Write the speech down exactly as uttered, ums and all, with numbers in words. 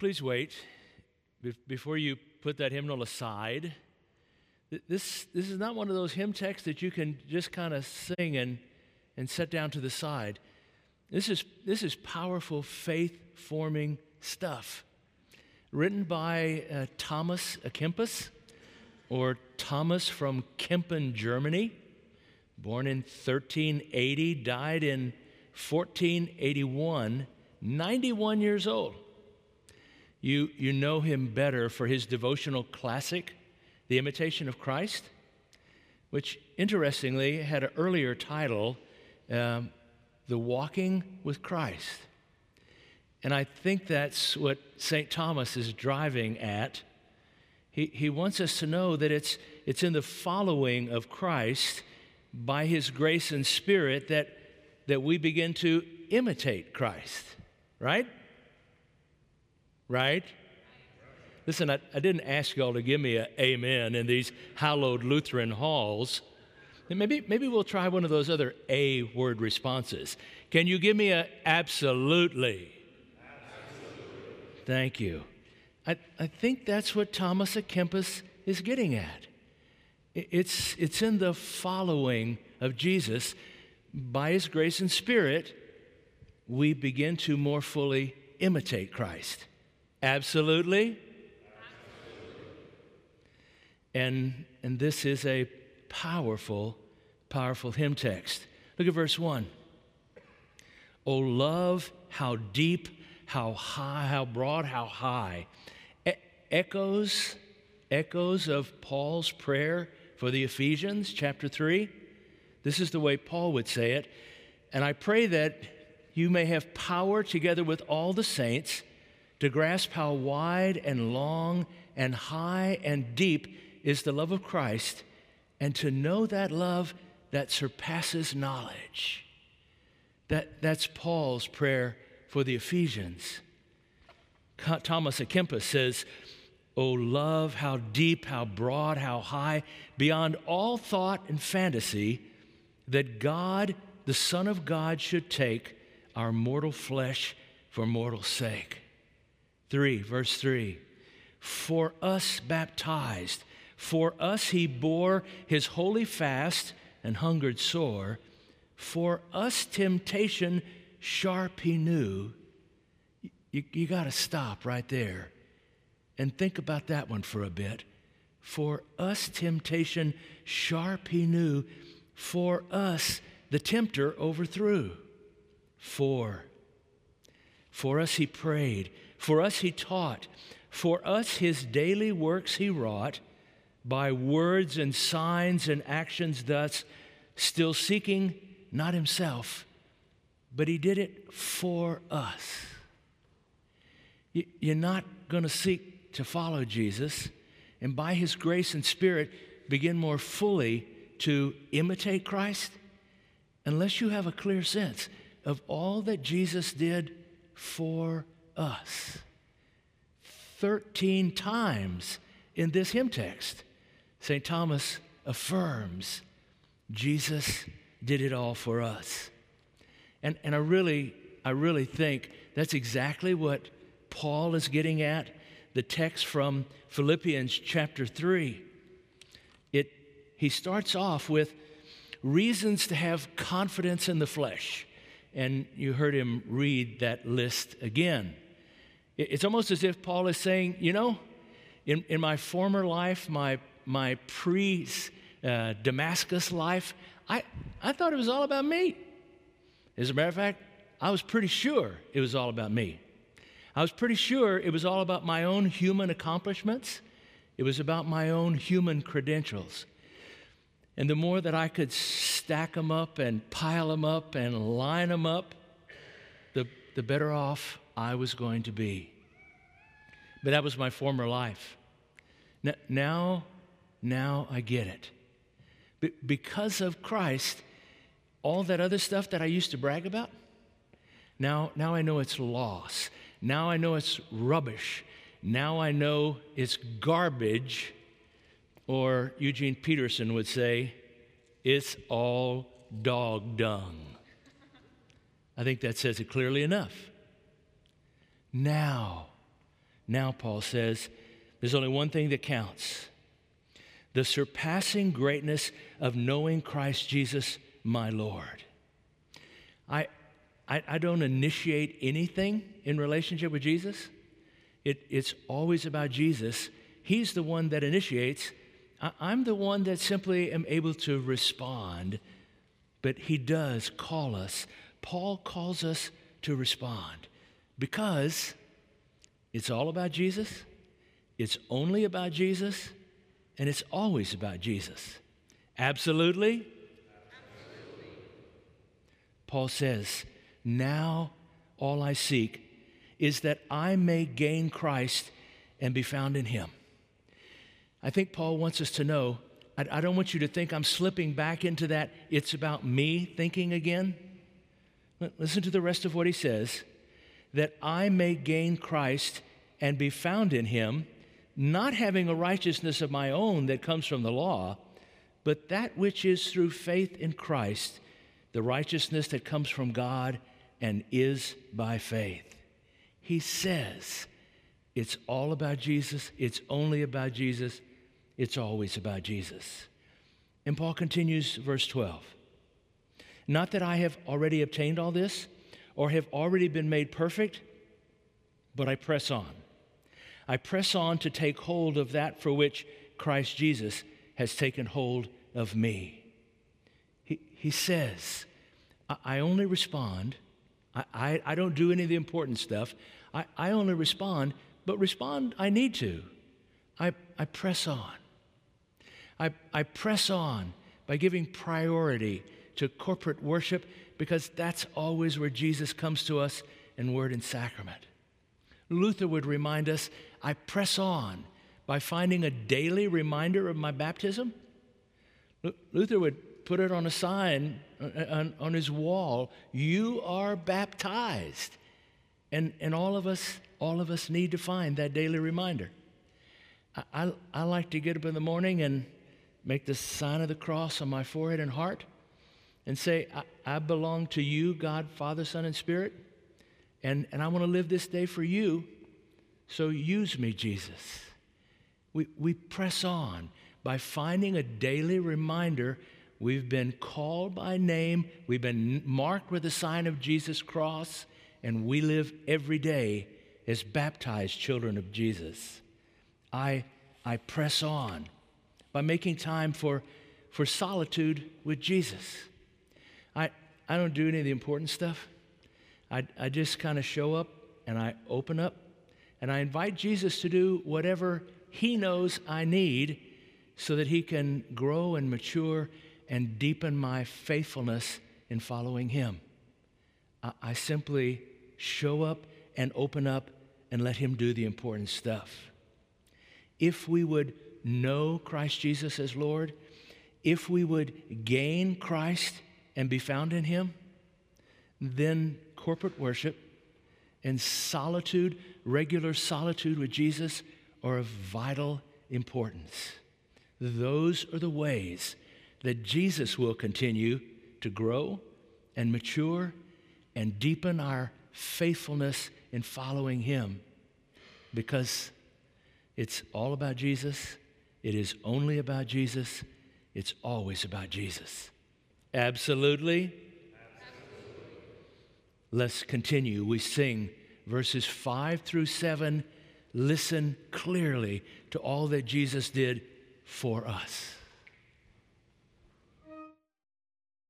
Please wait Be- before you put that hymnal aside. Th- This, this is not one of those hymn texts that you can just kind of sing and, and set down to the side. This is, this is powerful, faith-forming stuff. Written by uh, Thomas à Kempis, or Thomas from Kempen, Germany, born in thirteen eighty, died in fourteen eighty-one, ninety-one years old. You, you know him better for his devotional classic, The Imitation of Christ, which interestingly had an earlier title, um, The Walking with Christ. And I think that's what Saint Thomas is driving at. He, he wants us to know that it's, it's in the following of Christ by his grace and spirit that, that we begin to imitate Christ, right? Right? Listen, I, I didn't ask y'all to give me an amen in these hallowed Lutheran halls. And maybe, maybe we'll try one of those other A-word responses. Can you give me a absolutely? Thank you. I, I think that's what Thomas à Kempis is getting at. It's, it's in the following of Jesus. By his grace and spirit, we begin to more fully imitate Christ. Absolutely? Absolutely. And, and this is a powerful, powerful hymn text. Look at verse one. Oh, love, how deep, how high, how broad, how high. E- echoes, echoes of Paul's prayer for the Ephesians, chapter three. This is the way Paul would say it. And I pray that you may have power together with all the saints to grasp how wide and long and high and deep is the love of Christ, and to know that love that surpasses knowledge. That, that's Paul's prayer for the Ephesians. Thomas à Kempis says, oh, love, how deep, how broad, how high, beyond all thought and fantasy, that God, the Son of God, should take our mortal flesh for mortal sake. Three, verse three, for us baptized, for us he bore his holy fast and hungered sore, for us temptation sharp he knew. You, you got to stop right there and think about that one for a bit. For us temptation sharp he knew, for us the tempter overthrew. For, for us he prayed, for us he taught, for us his daily works he wrought, by words and signs and actions thus, still seeking not himself, but he did it for us. You're not going to seek to follow Jesus and by his grace and spirit begin more fully to imitate Christ unless you have a clear sense of all that Jesus did for us. Thirteen times in this hymn text, Saint Thomas affirms Jesus did it all for us. And, and I really, I really think that's exactly what Paul is getting at. The text from Philippians chapter three. It, he starts off with reasons to have confidence in the flesh. And you heard him read that list again. It, it's almost as if Paul is saying, you know, in, in my former life, my, my pre-Damascus uh, life, I, I thought it was all about me. As a matter of fact, I was pretty sure it was all about me. I was pretty sure it was all about my own human accomplishments. It was about my own human credentials. And the more that I could stack them up and pile them up and line them up, the, the better off I was going to be. But that was my former life. Now, now I get it. Be- because of Christ, all that other stuff that I used to brag about, now, now I know it's loss. Now I know it's rubbish. Now I know it's garbage. Or Eugene Peterson would say, it's all dog dung. I think that says it clearly enough. Now, Now, Paul says, there's only one thing that counts: the surpassing greatness of knowing Christ Jesus, my Lord. I, I, I don't initiate anything in relationship with Jesus. It, it's always about Jesus. He's the one that initiates. I, I'm the one that simply am able to respond, but he does call us. Paul calls us to respond because it's all about Jesus. It's only about Jesus, and it's always about Jesus. Absolutely? Absolutely. Paul says, now all I seek is that I may gain Christ and be found in him. I think Paul wants us to know, I, I don't want you to think I'm slipping back into that it's about me thinking again. Listen to the rest of what he says, that I may gain Christ and be found in him, not having a righteousness of my own that comes from the law, but that which is through faith in Christ, the righteousness that comes from God and is by faith. He says it's all about Jesus, it's only about Jesus, it's always about Jesus. And Paul continues, verse twelve. Not that I have already obtained all this or have already been made perfect, but I press on. I press on to take hold of that for which Christ Jesus has taken hold of me. He, he says, I, I only respond. I, I, I don't do any of the important stuff. I, I only respond, but respond I need to. I, I press on. I, I press on by giving priority to corporate worship because that's always where Jesus comes to us in word and sacrament. Luther would remind us, I press on by finding a daily reminder of my baptism. Luther would put it on a sign on, on his wall, you are baptized. And, and all of us, all of us need to find that daily reminder. I, I, I like to get up in the morning and make the sign of the cross on my forehead and heart and say, I, I belong to you, God, Father, Son, and Spirit. And, and I want to live this day for you, so use me, Jesus. We, we press on by finding a daily reminder we've been called by name, we've been marked with the sign of Jesus' cross, and we live every day as baptized children of Jesus. I, I press on by making time for, for solitude with Jesus. I, I don't do any of the important stuff. I, I just kind of show up and I open up and I invite Jesus to do whatever he knows I need so that he can grow and mature and deepen my faithfulness in following him. I, I simply show up and open up and let him do the important stuff. If we would know Christ Jesus as Lord, if we would gain Christ and be found in him, then corporate worship and solitude, regular solitude with Jesus, are of vital importance. Those are the ways that Jesus will continue to grow and mature and deepen our faithfulness in following him, because it's all about Jesus. It is only about Jesus. It's always about Jesus. Absolutely. Let's continue. We sing verses five through seven. Listen clearly to all that Jesus did for us.